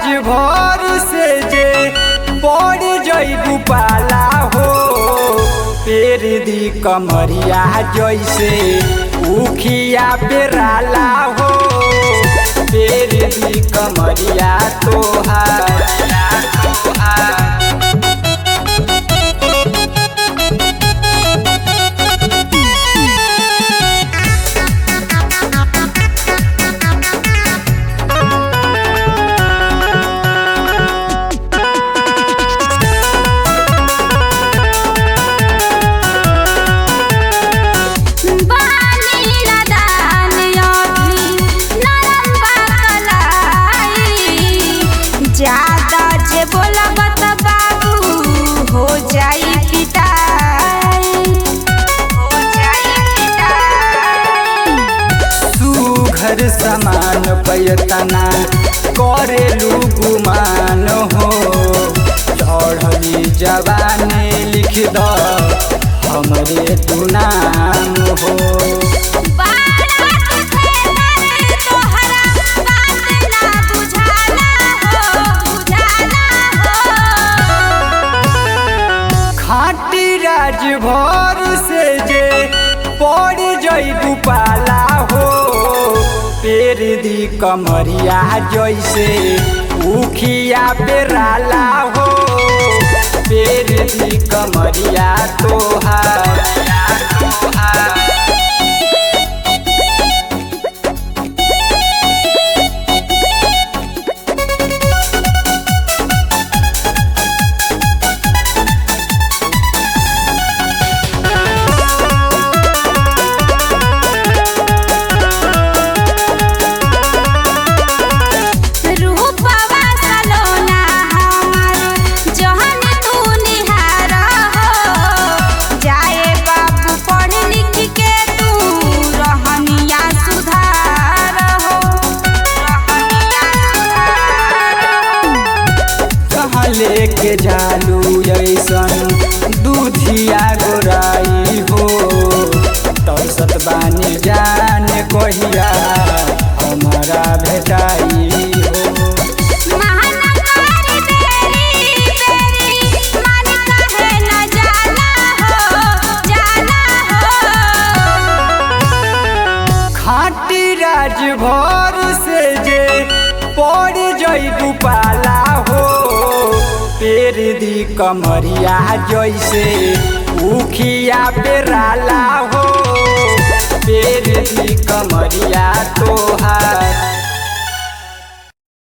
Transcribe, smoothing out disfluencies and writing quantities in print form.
राजभर से जे पड़ जइबू पाला हो, पेर दी कमरिया जैसे उखिया पेराला हो, पेर दी कमरिया तोहार। ज्यादा जे बोलब त बाबू हो जाई पिटाई, हो जाई पिटाई। सुघर समान पैतना करेलू गुमान हो, चढ़ली जवानी लिख द हमरे तू नाम हो। राजभर से जे पड़ जइबू पाला हो, पेर दी कमरिया जैसे उखिया पेराला हो, पेर दी कमरिया तोहार। लेके जालू ऐसन दूधिया गोराई हो, तरसत बानी जान कहिया हमारा भेटाई हो। खाटी राजभर से जे पड़ जइबू पाला हो, पेर दी कमरिया जैसे उखिया पेराला हो, पेर दी कमरिया तोहार।